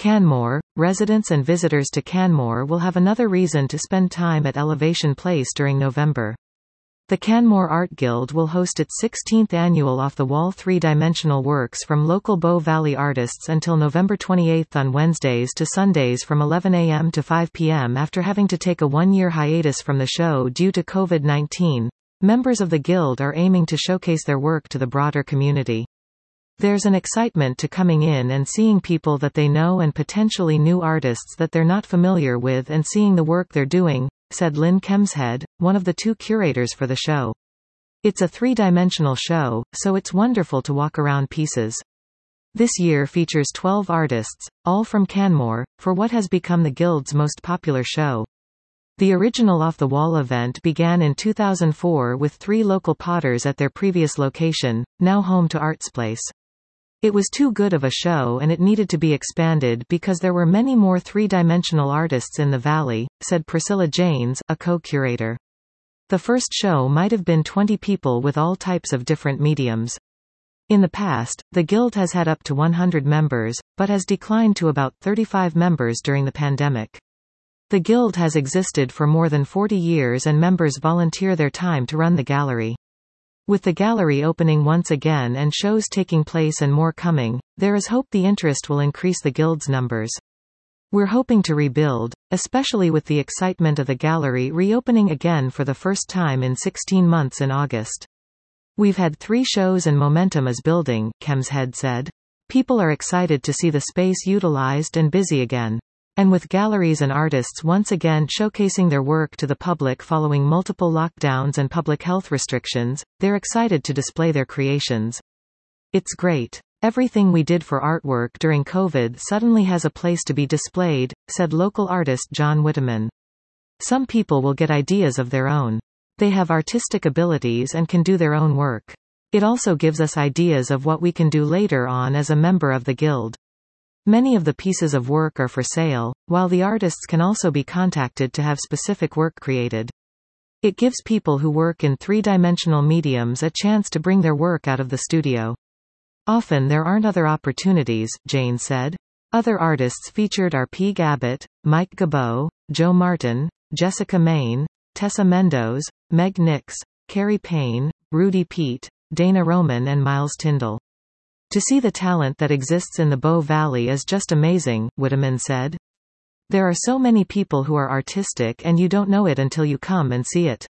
Canmore, residents and visitors to Canmore will have another reason to spend time at Elevation Place during November. The Canmore Art Guild will host its 16th annual off-the-wall three-dimensional works from local Bow Valley artists until November 28 on Wednesdays to Sundays from 11 a.m. to 5 p.m. after having to take a one-year hiatus from the show due to COVID-19. Members of the Guild are aiming to showcase their work to the broader community. There's an excitement to coming in and seeing people that they know and potentially new artists that they're not familiar with and seeing the work they're doing, said Lynn Kemshead, one of the two curators for the show. It's a three-dimensional show, so it's wonderful to walk around pieces. This year features 12 artists, all from Canmore, for what has become the Guild's most popular show. The original off-the-wall event began in 2004 with 3 local potters at their previous location, now home to Artsplace. It was too good of a show and it needed to be expanded because there were many more three-dimensional artists in the valley, said Priscilla Janes, a co-curator. The first show might have been 20 people with all types of different mediums. In the past, the Guild has had up to 100 members, but has declined to about 35 members during the pandemic. The Guild has existed for more than 40 years and members volunteer their time to run the gallery. With the gallery opening once again and shows taking place and more coming, there is hope the interest will increase the Guild's numbers. We're hoping to rebuild, especially with the excitement of the gallery reopening again for the first time in 16 months in August. We've had 3 shows and momentum is building, Kemshead said. People are excited to see the space utilized and busy again. And with galleries and artists once again showcasing their work to the public following multiple lockdowns and public health restrictions, they're excited to display their creations. It's great. Everything we did for artwork during COVID suddenly has a place to be displayed, said local artist John Whitteman. Some people will get ideas of their own. They have artistic abilities and can do their own work. It also gives us ideas of what we can do later on as a member of the Guild. Many of the pieces of work are for sale, while the artists can also be contacted to have specific work created. It gives people who work in three-dimensional mediums a chance to bring their work out of the studio. Often there aren't other opportunities, Jane said. Other artists featured are P. Gabbett, Mike Gabot, Joe Martin, Jessica Main, Tessa Mendoz, Meg Nix, Carrie Payne, Rudy Pete, Dana Roman and Miles Tyndall. To see the talent that exists in the Bow Valley is just amazing, Whitteman said. There are so many people who are artistic and you don't know it until you come and see it.